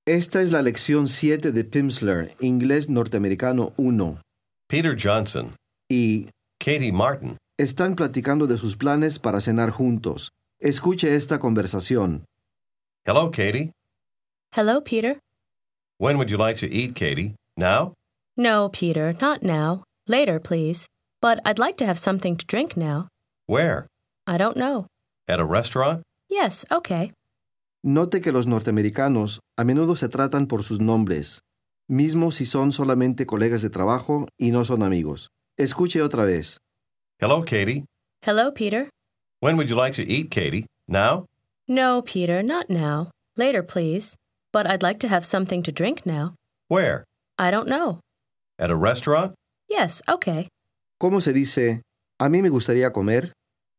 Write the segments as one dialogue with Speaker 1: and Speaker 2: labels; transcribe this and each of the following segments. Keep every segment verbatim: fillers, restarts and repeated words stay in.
Speaker 1: Esta es la lección siete de Pimsleur, Inglés Norteamericano uno.
Speaker 2: Peter Johnson,
Speaker 1: Y
Speaker 2: Katie Martin.
Speaker 1: están platicando de sus planes para cenar juntos. Escuche esta conversación.
Speaker 2: Hello, Katie.
Speaker 3: Hello, Peter.
Speaker 2: When would you like to eat, Katie? Now?
Speaker 3: No, Peter, not now. Later, please. But I'd like to have something to drink now.
Speaker 2: Where?
Speaker 3: I don't know.
Speaker 2: At a restaurant?
Speaker 3: Yes, okay.
Speaker 1: Note que los norteamericanos a menudo se tratan por sus nombres, mismo si son solamente colegas de trabajo y no son amigos. Escuche otra vez.
Speaker 2: Hello, Katie.
Speaker 3: Hello, Peter.
Speaker 2: When would you like to eat, Katie? Now?
Speaker 3: No, Peter, not now. Later, please. But I'd like to have something to drink now.
Speaker 2: Where?
Speaker 3: I don't know.
Speaker 2: At a restaurant?
Speaker 3: Yes, okay.
Speaker 1: ¿Cómo se dice? A mí me gustaría comer.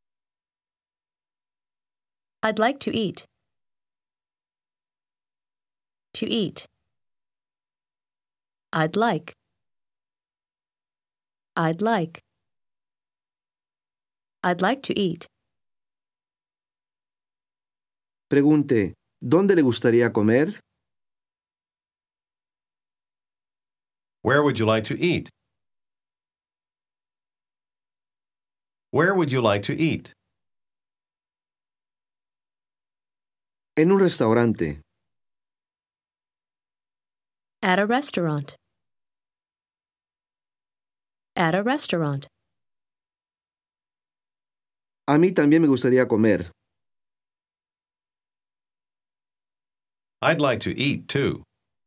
Speaker 3: I'd like to eat. To eat. I'd like. I'd like. I'd like to eat.
Speaker 1: Pregunte, ¿dónde le gustaría comer?
Speaker 2: Where would you like to eat? Where would you like to eat?
Speaker 1: En un restaurante.
Speaker 3: At a restaurant. At a restaurant.
Speaker 1: A mí también me gustaría comer.
Speaker 2: I'd like to eat, too.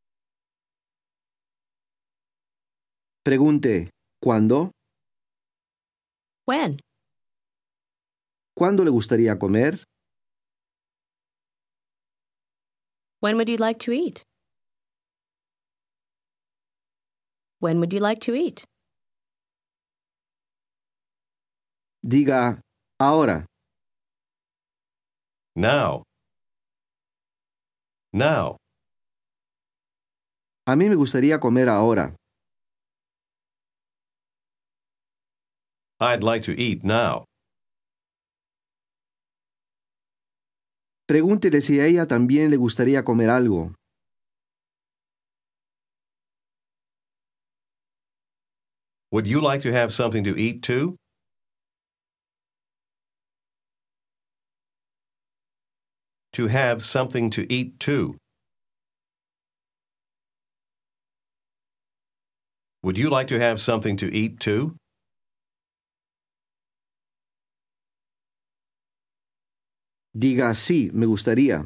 Speaker 1: Pregunte, ¿cuándo?
Speaker 3: When?
Speaker 1: ¿Cuándo le gustaría comer?
Speaker 3: When would you like to eat? When would you like to eat?
Speaker 1: Diga, ahora.
Speaker 2: Now. Now.
Speaker 1: A mí me gustaría comer ahora.
Speaker 2: I'd like to eat now.
Speaker 1: Pregúntele si a ella también le gustaría comer algo.
Speaker 2: Would you like to have something to eat, too? To have something to eat, too. Would you like to have something to eat, too?
Speaker 1: Diga, sí, me gustaría.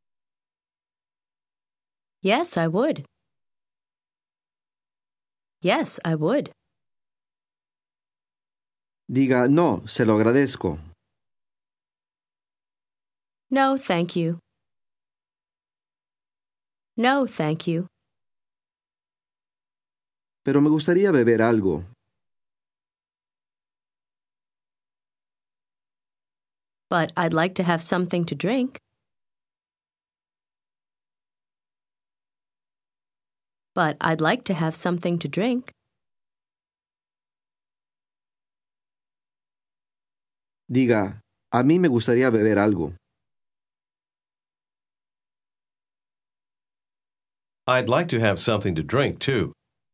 Speaker 3: Yes, I would. Yes, I would.
Speaker 1: Diga, no, se lo agradezco.
Speaker 3: No, thank you. No, thank you.
Speaker 1: Pero me gustaría beber algo.
Speaker 3: But I'd like to have something to drink. But I'd like to have something to drink.
Speaker 1: Diga, a mí me gustaría beber algo.
Speaker 2: I'd like to have something to drink, too.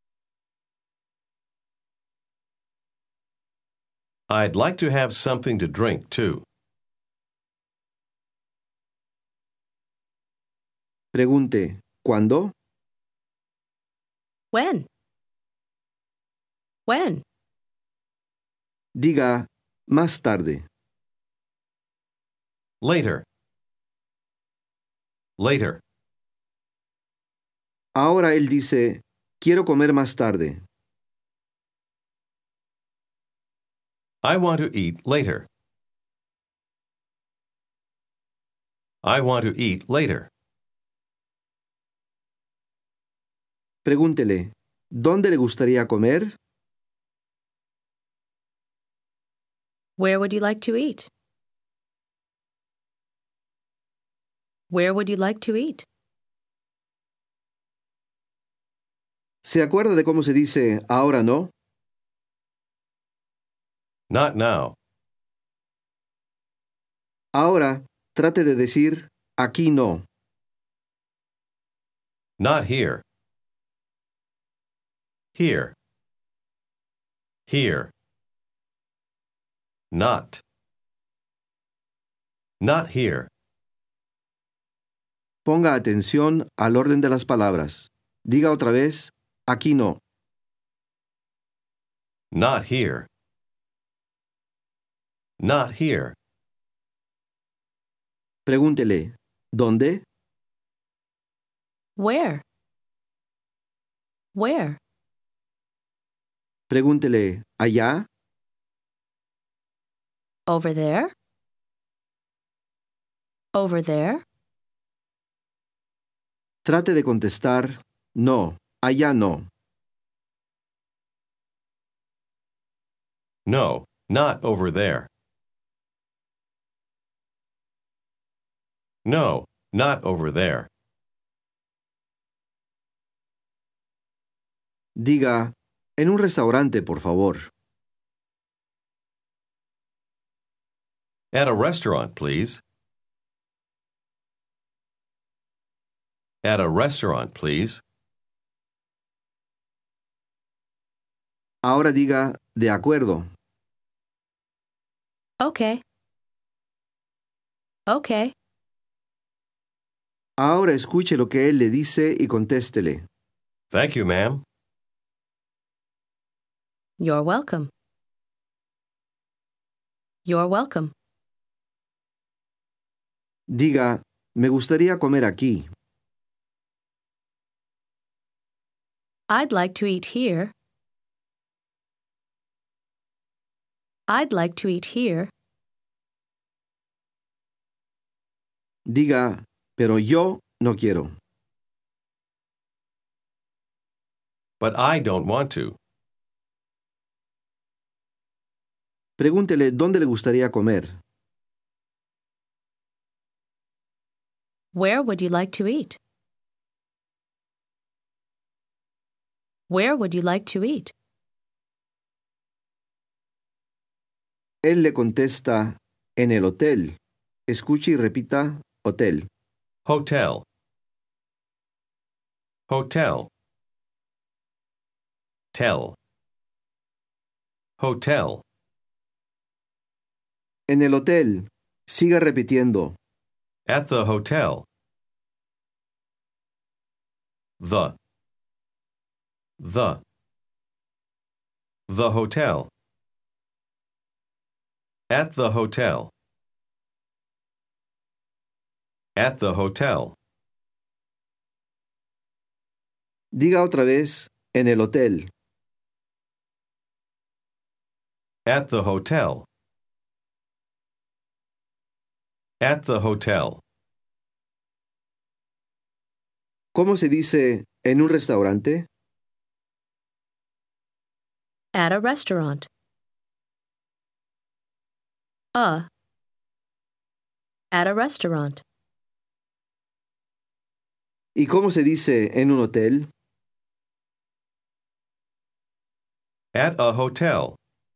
Speaker 2: I'd like to have something to drink, too.
Speaker 1: Pregunte, ¿cuándo?
Speaker 3: When? When?
Speaker 1: Diga, más tarde.
Speaker 2: Later. Later.
Speaker 1: Ahora él dice, quiero comer más tarde.
Speaker 2: I want to eat later. I want to eat later.
Speaker 1: Pregúntele, ¿dónde le gustaría comer?
Speaker 3: Where would you like to eat? Where would you like to eat?
Speaker 1: ¿Se acuerda de cómo se dice ahora no?
Speaker 2: Not now.
Speaker 1: Ahora trate de decir aquí no.
Speaker 2: Not here. Here. Here. Not. Not here.
Speaker 1: Ponga atención al orden de las palabras. Diga otra vez, aquí no.
Speaker 2: Not here. Not here.
Speaker 1: Pregúntele, ¿dónde?
Speaker 3: Where? Where?
Speaker 1: Pregúntele, ¿allá?
Speaker 3: Over there? Over there?
Speaker 1: Trate de contestar, no, allá no.
Speaker 2: No, not over there. No, not over there.
Speaker 1: Diga, en un restaurante, por favor.
Speaker 2: At a restaurant, please. At a restaurant, please.
Speaker 1: Ahora diga, de acuerdo.
Speaker 3: Okay. Okay.
Speaker 1: Ahora escuche lo que él le dice y contéstele.
Speaker 2: Thank you, ma'am.
Speaker 3: You're welcome. You're welcome.
Speaker 1: Diga, me gustaría comer aquí.
Speaker 3: I'd like to eat here. I'd like to eat here.
Speaker 1: Diga, pero yo no quiero.
Speaker 2: But I don't want to.
Speaker 1: Pregúntele dónde le gustaría comer.
Speaker 3: Where would you like to eat? Where would you like to eat?
Speaker 1: Él le contesta, en el hotel. Escuche y repita, hotel.
Speaker 2: Hotel. Hotel. Tell. Hotel.
Speaker 1: En el hotel. Siga repitiendo.
Speaker 2: At the hotel. The. The. The hotel. At the hotel. At the hotel.
Speaker 1: Diga otra vez, en el hotel.
Speaker 2: At the hotel. At the hotel.
Speaker 1: ¿Cómo se dice en un restaurante?
Speaker 3: At a restaurant. A. At a restaurant.
Speaker 1: ¿Y cómo se dice en un hotel?
Speaker 2: At a hotel.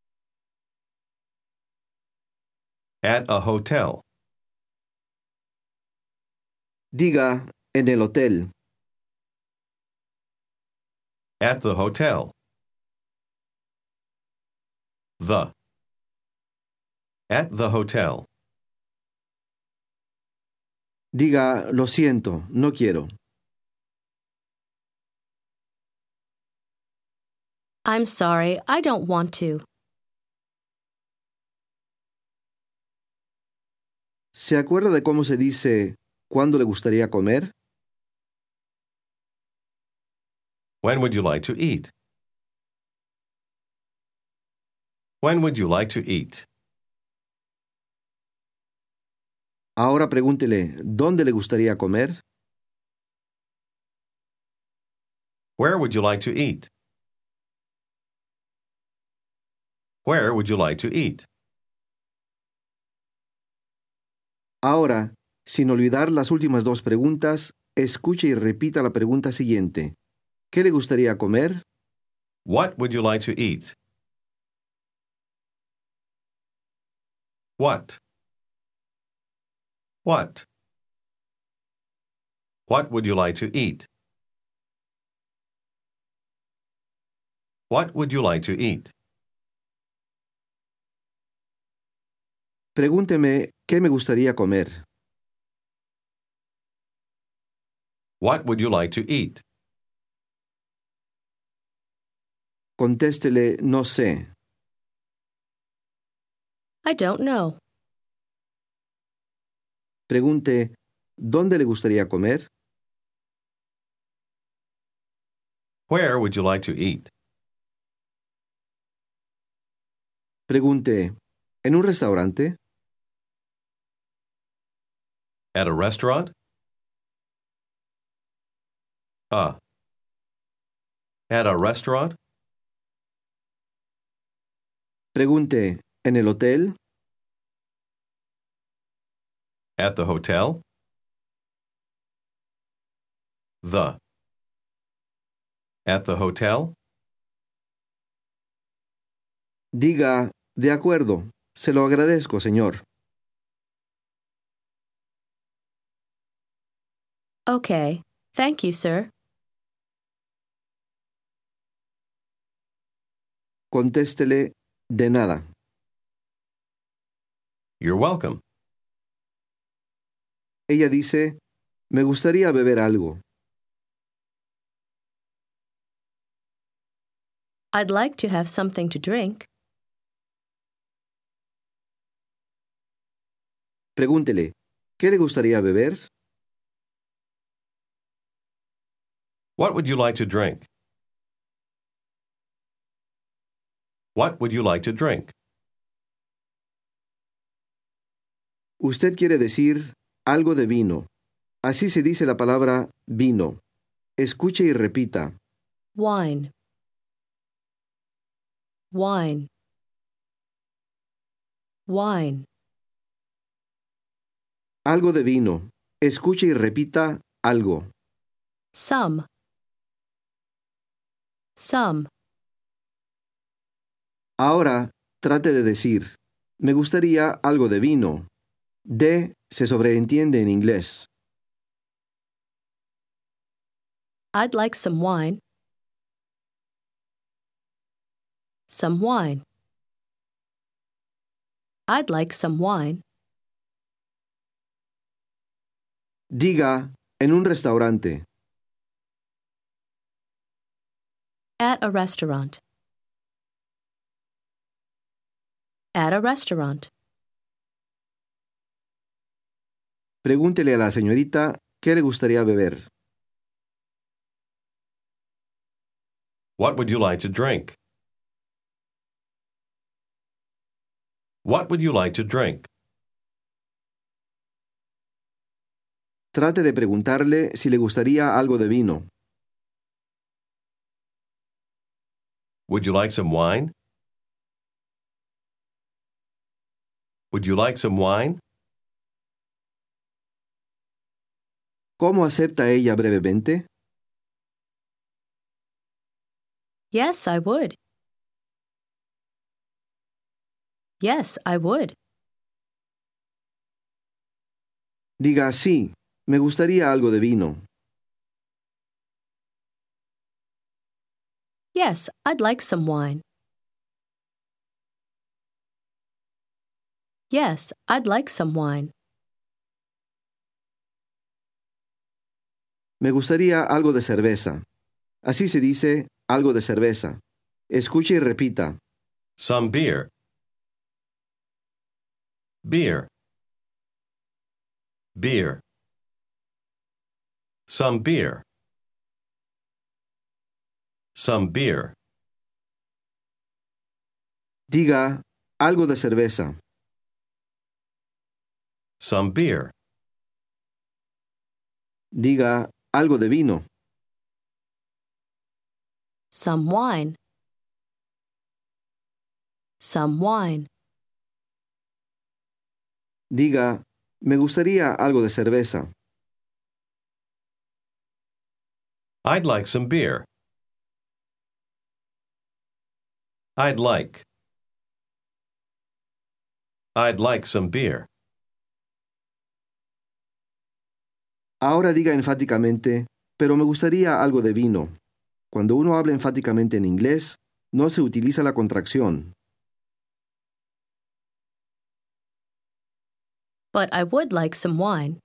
Speaker 2: At a hotel.
Speaker 1: Diga, en el hotel.
Speaker 2: At the hotel. The. At the hotel.
Speaker 1: Diga, lo siento, no quiero.
Speaker 3: I'm sorry, I don't want to.
Speaker 1: ¿Se acuerda de cómo se dice cuándo le gustaría comer?
Speaker 2: When would you like to eat? When would you like to eat?
Speaker 1: Ahora pregúntele, ¿dónde le gustaría comer?
Speaker 2: Where would you like to eat? Where would you like to eat?
Speaker 1: Ahora, sin olvidar las últimas dos preguntas, escuche y repita la pregunta siguiente. ¿Qué le gustaría comer?
Speaker 2: What would you like to eat? What? What? What would you like to eat? What would you like to eat?
Speaker 1: Pregúnteme qué me gustaría comer.
Speaker 2: What would you like to eat?
Speaker 1: Contéstele no sé.
Speaker 3: I don't know.
Speaker 1: Pregunte ¿dónde le gustaría comer?
Speaker 2: Where would you like to eat?
Speaker 1: Pregunte ¿en un restaurante?
Speaker 2: At a restaurant? Uh. At a restaurant?
Speaker 1: Pregunte ¿en el hotel?
Speaker 2: At the hotel? The. At the hotel?
Speaker 1: Diga de acuerdo. Se lo agradezco, señor.
Speaker 3: Okay. Thank you, sir.
Speaker 1: Contéstele de nada.
Speaker 2: You're welcome.
Speaker 1: Ella dice me gustaría beber algo.
Speaker 3: I'd like to have something to drink.
Speaker 1: Pregúntele ¿qué le gustaría beber?
Speaker 2: What would you like to drink? What would you like to drink?
Speaker 1: Usted quiere decir algo de vino. Así se dice la palabra vino. Escuche y repita.
Speaker 3: Wine. Wine. Wine.
Speaker 1: Algo de vino. Escuche y repita algo.
Speaker 3: Some. Some.
Speaker 1: Ahora trate de decir, me gustaría algo de vino. De se sobreentiende en inglés.
Speaker 3: I'd like some wine. Some wine. I'd like some wine.
Speaker 1: Diga, en un restaurante.
Speaker 3: At a restaurant. At a restaurant.
Speaker 1: Pregúntele a la señorita qué le gustaría beber.
Speaker 2: What would you like to drink? What would you like to drink?
Speaker 1: Trate de preguntarle si le gustaría algo de vino.
Speaker 2: Would you like some wine? Would you like some wine?
Speaker 1: ¿Cómo acepta ella brevemente?
Speaker 3: Yes, I would. Yes, I would.
Speaker 1: Diga sí, me gustaría algo de vino.
Speaker 3: Yes, I'd like some wine. Yes, I'd like some wine.
Speaker 1: Me gustaría algo de cerveza. Así se dice algo de cerveza. Escuche y repita.
Speaker 2: Some beer. Beer. Beer. Some beer. Some beer.
Speaker 1: Diga algo de cerveza.
Speaker 2: Some beer.
Speaker 1: Diga algo de vino.
Speaker 3: Some wine. Some wine.
Speaker 1: Diga, me gustaría algo de cerveza.
Speaker 2: I'd like some beer. I'd like. I'd like some beer.
Speaker 1: Ahora diga enfáticamente, pero me gustaría algo de vino. Cuando uno habla enfáticamente en inglés, no se utiliza la contracción.
Speaker 3: But I would like some wine.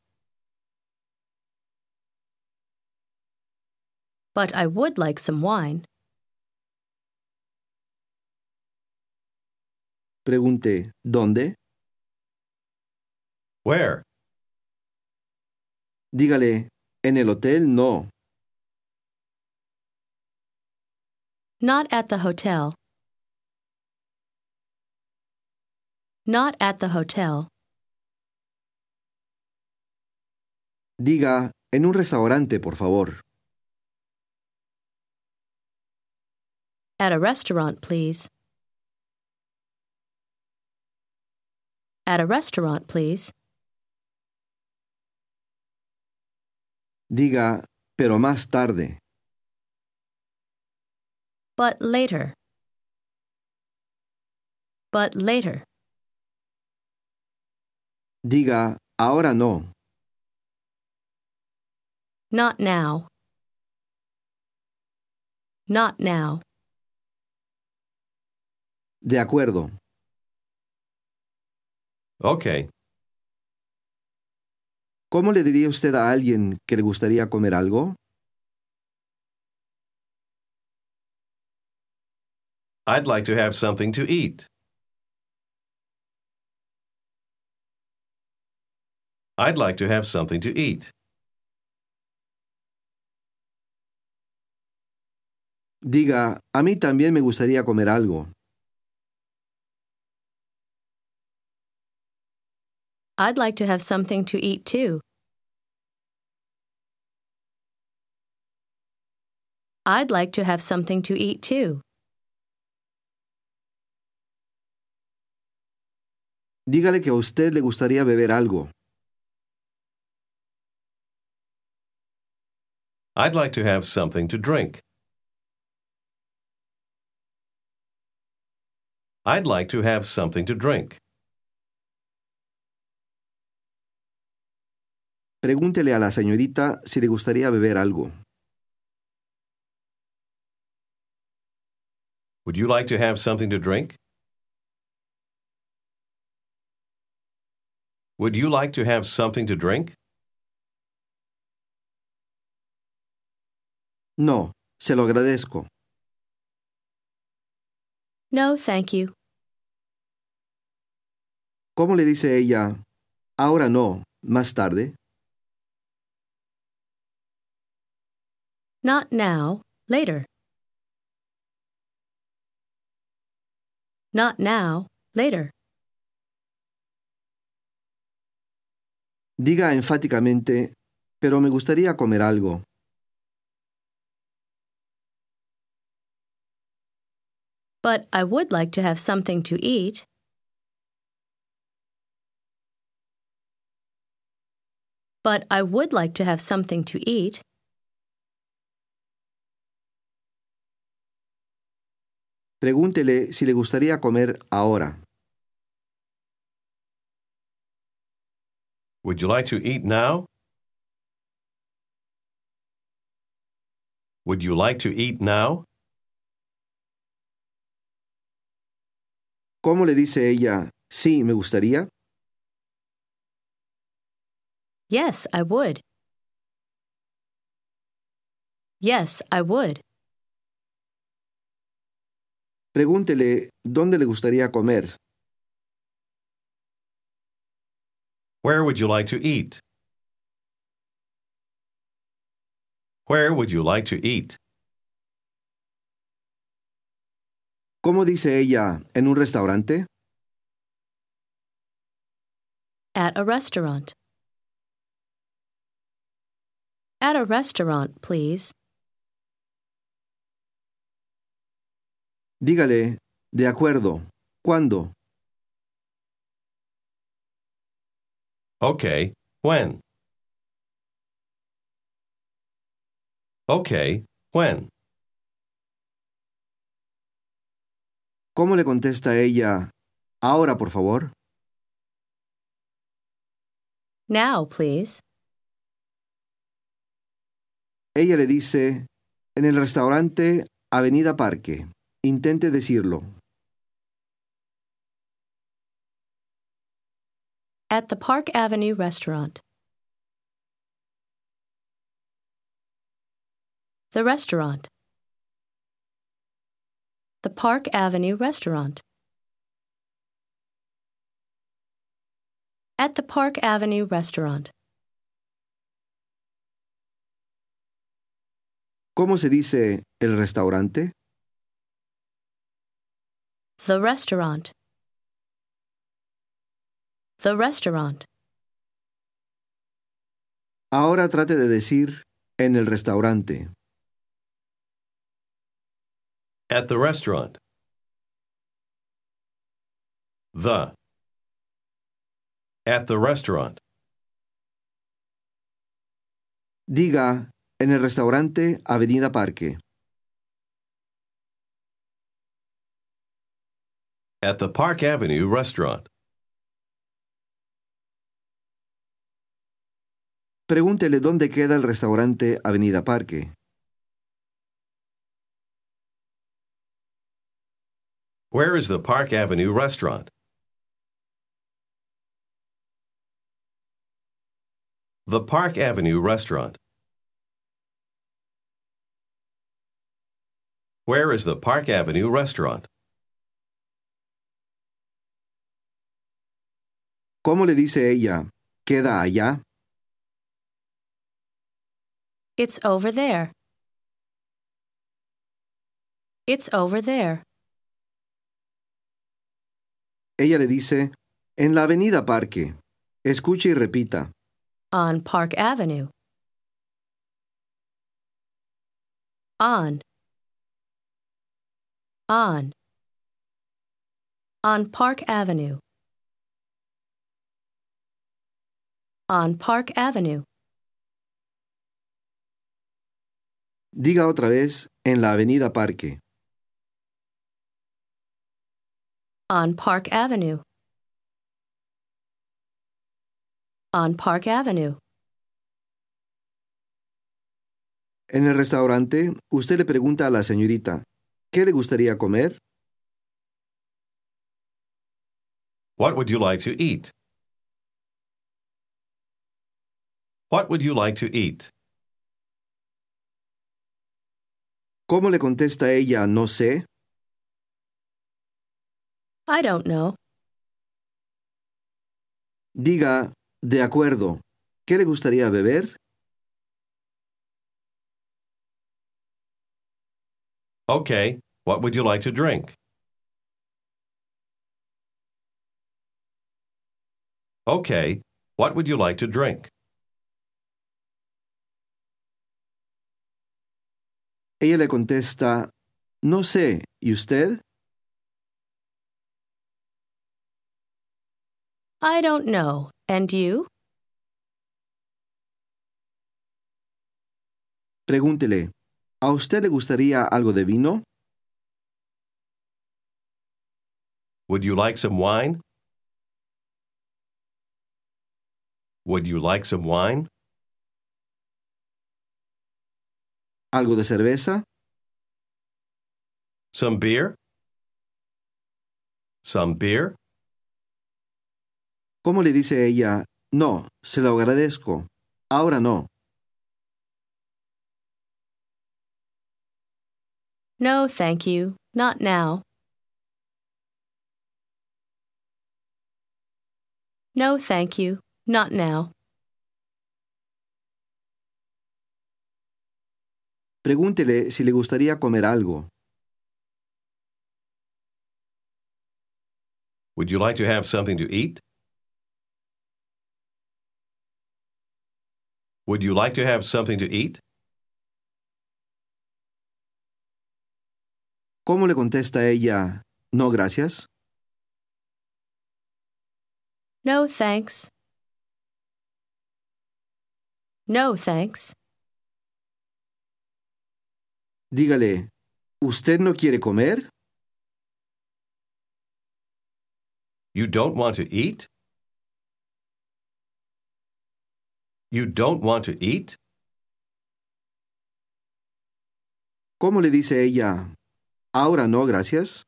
Speaker 3: But I would like some wine.
Speaker 1: Pregunte, ¿dónde?
Speaker 2: Where?
Speaker 1: Dígale, en el hotel no.
Speaker 3: Not at the hotel. Not at the hotel.
Speaker 1: Diga, en un restaurante, por favor.
Speaker 3: At a restaurant, please. At a restaurant, please.
Speaker 1: Diga, pero más tarde.
Speaker 3: But later. But later.
Speaker 1: Diga, ahora no.
Speaker 3: Not now. Not now.
Speaker 1: De acuerdo.
Speaker 2: Okay.
Speaker 1: ¿Cómo le diría usted a alguien que le gustaría comer algo?
Speaker 2: I'd like to have something to eat. I'd like to have something to eat.
Speaker 1: Diga, a mí también me gustaría comer algo.
Speaker 3: I'd like to have something to eat too. I'd like to have something to eat too.
Speaker 1: Dígale que a usted le gustaría beber algo.
Speaker 2: I'd like to have something to drink. I'd like to have something to drink.
Speaker 1: Pregúntele a la señorita si le gustaría beber algo.
Speaker 2: Would you like to have something to drink? Would you like to have something to drink?
Speaker 1: No, se lo agradezco.
Speaker 3: No, thank you.
Speaker 1: ¿Cómo le dice ella? Ahora no, más tarde.
Speaker 3: Not now, later. Not now, later.
Speaker 1: Diga enfáticamente, pero me gustaría comer algo.
Speaker 3: But I would like to have something to eat. But I would like to have something to eat.
Speaker 1: Pregúntele si le gustaría comer ahora.
Speaker 2: Would you like to eat now? Would you like to eat now?
Speaker 1: ¿Cómo le dice ella? Sí, me gustaría.
Speaker 3: Yes, I would. Yes, I would.
Speaker 1: Pregúntele dónde le gustaría comer.
Speaker 2: Where would you like to eat? Where would you like to eat?
Speaker 1: ¿Cómo dice ella? ¿En un restaurante?
Speaker 3: At a restaurant. At a restaurant, please.
Speaker 1: Dígale, de acuerdo. ¿Cuándo?
Speaker 2: Okay, when? Okay, when?
Speaker 1: ¿Cómo le contesta ella? Ahora, por favor.
Speaker 3: Now, please.
Speaker 1: Ella le dice, en el restaurante Avenida Parque. Intente decirlo.
Speaker 3: At the Park Avenue restaurant. The restaurant. The Park Avenue restaurant. At the Park Avenue restaurant.
Speaker 1: ¿Cómo se dice el restaurante?
Speaker 3: The restaurant. The restaurant.
Speaker 1: Ahora trate de decir en el restaurante.
Speaker 2: At the restaurant. The. At the restaurant.
Speaker 1: Diga en el restaurante Avenida Parque.
Speaker 2: At the Park Avenue restaurant.
Speaker 1: Pregúntele dónde queda el restaurante Avenida Parque.
Speaker 2: Where is the Park Avenue restaurant? The Park Avenue restaurant. Where is the Park Avenue restaurant?
Speaker 1: ¿Cómo le dice ella? ¿Queda allá?
Speaker 3: It's over there. It's over there.
Speaker 1: Ella le dice, en la Avenida Parque. Escuche y repita.
Speaker 3: On Park Avenue. On. On. On Park Avenue. On Park Avenue.
Speaker 1: Diga otra vez, en la Avenida Parque.
Speaker 3: On Park Avenue. On Park Avenue.
Speaker 1: En el restaurante, usted le pregunta a la señorita, ¿qué le gustaría comer?
Speaker 2: What would you like to eat? What would you like to eat?
Speaker 1: ¿Cómo le contesta ella, no sé?
Speaker 3: I don't know.
Speaker 1: Diga, de acuerdo. ¿Qué le gustaría beber?
Speaker 2: Okay, what would you like to drink? Okay, what would you like to drink?
Speaker 1: Ella le contesta, no sé. ¿Y usted?
Speaker 3: I don't know. And you?
Speaker 1: Pregúntele, ¿a usted le gustaría algo de vino?
Speaker 2: Would you like some wine? Would you like some wine?
Speaker 1: ¿Algo de cerveza?
Speaker 2: Some beer? Some beer?
Speaker 1: ¿Cómo le dice ella, no, se lo agradezco, ahora no?
Speaker 3: No, thank you. Not now. No, thank you. Not now.
Speaker 1: Pregúntele si le gustaría comer algo.
Speaker 2: Would you like to have something to eat? Would you like to have something to eat?
Speaker 1: ¿Cómo le contesta ella, no gracias?
Speaker 3: No, thanks. No, thanks.
Speaker 1: Dígale, ¿usted no quiere comer?
Speaker 2: You don't want to eat? You don't want to eat?
Speaker 1: ¿Cómo le dice ella, Ahora no, gracias.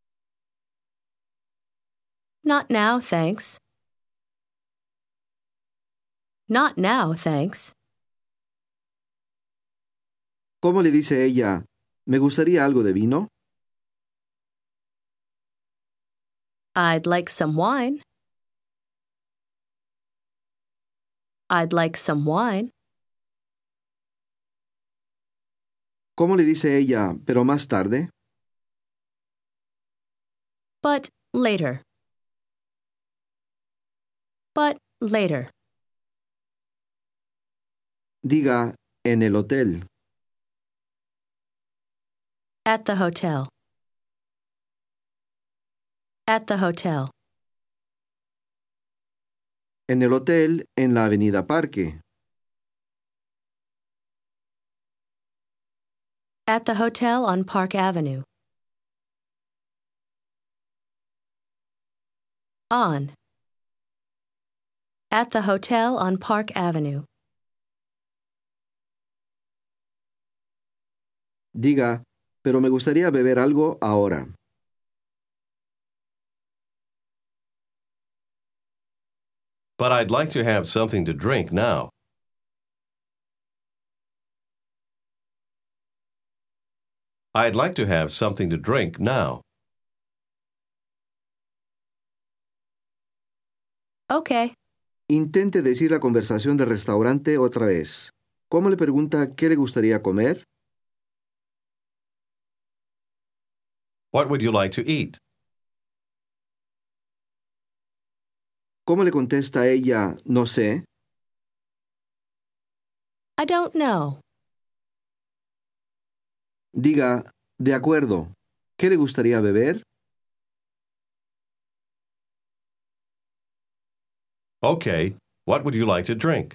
Speaker 3: Not now, thanks. Not now, thanks.
Speaker 1: ¿Cómo le dice ella? ¿Me gustaría algo de vino?
Speaker 3: I'd like some wine. I'd like some wine.
Speaker 1: ¿Cómo le dice ella, pero más tarde?
Speaker 3: But later. But later.
Speaker 1: Diga, en el hotel.
Speaker 3: At the hotel. At the hotel.
Speaker 1: En el hotel en la avenida Parque.
Speaker 3: At the hotel on Park Avenue. On. At the hotel on Park Avenue.
Speaker 1: Diga, pero me gustaría beber algo ahora.
Speaker 2: But I'd like to have something to drink now. I'd like to have something to drink now.
Speaker 3: Okay.
Speaker 1: Intente decir la conversación del restaurante otra vez. ¿Cómo le pregunta qué le gustaría comer?
Speaker 2: What would you like to eat?
Speaker 1: ¿Cómo le contesta ella, no sé?
Speaker 3: I don't know.
Speaker 1: Diga, de acuerdo. ¿Qué le gustaría beber?
Speaker 2: Okay, what would you like to drink?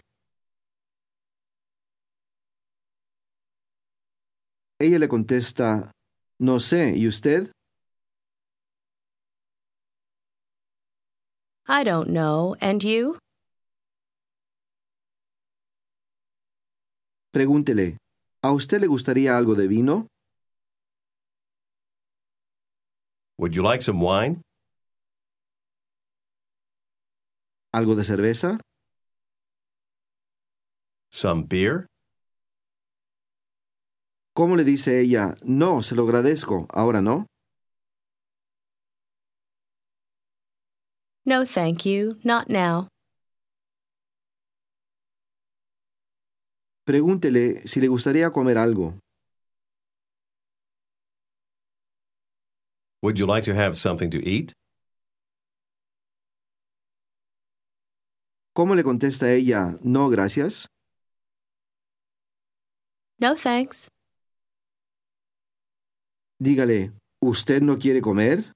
Speaker 1: Ella le contesta, no sé, ¿y usted?
Speaker 3: I don't know. And you?
Speaker 1: Pregúntele, ¿a usted le gustaría algo de vino?
Speaker 2: Would you like some wine?
Speaker 1: ¿Algo de cerveza?
Speaker 2: Some beer?
Speaker 1: ¿Cómo le dice ella, no, se lo agradezco, ahora no?
Speaker 3: No, thank you. Not now.
Speaker 1: Pregúntele si le gustaría comer algo.
Speaker 2: Would you like to have something to eat?
Speaker 1: ¿Cómo le contesta ella, no, gracias?
Speaker 3: No, thanks.
Speaker 1: Dígale, ¿usted no quiere comer?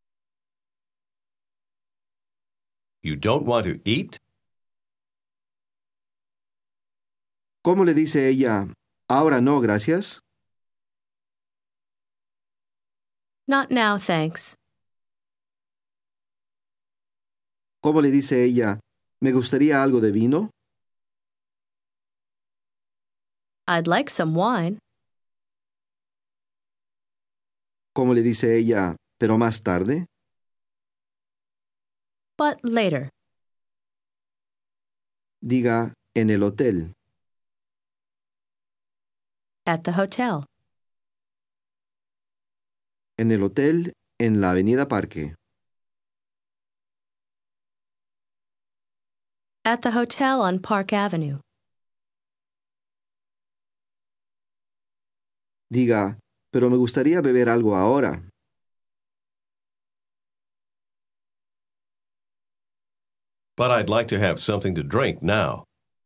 Speaker 2: You don't want to eat?
Speaker 1: ¿Cómo le dice ella, ahora no, gracias?
Speaker 3: Not now, thanks.
Speaker 1: ¿Cómo le dice ella, me gustaría algo de vino?
Speaker 3: I'd like some wine.
Speaker 1: ¿Cómo le dice ella, pero más tarde?
Speaker 3: But later.
Speaker 1: Diga, en el hotel.
Speaker 3: At the hotel.
Speaker 1: En el hotel en la avenida Parque.
Speaker 3: At the hotel on Park Avenue.
Speaker 1: Diga, pero me gustaría beber algo ahora.
Speaker 2: But I'd like to have something to drink now.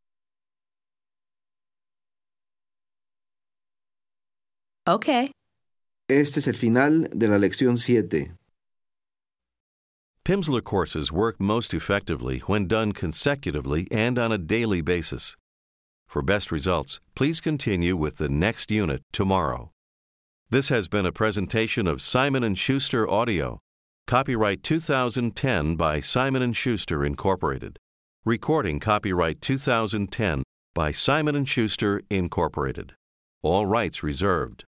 Speaker 3: Okay.
Speaker 1: Este es el final de la lección siete.
Speaker 4: Pimsleur courses work most effectively when done consecutively and on a daily basis. For best results, please continue with the next unit tomorrow. This has been a presentation of Simon and Schuster Audio. Copyright two thousand ten by Simon and Schuster, Incorporated. Recording copyright two thousand ten by Simon and Schuster, Incorporated. All rights reserved.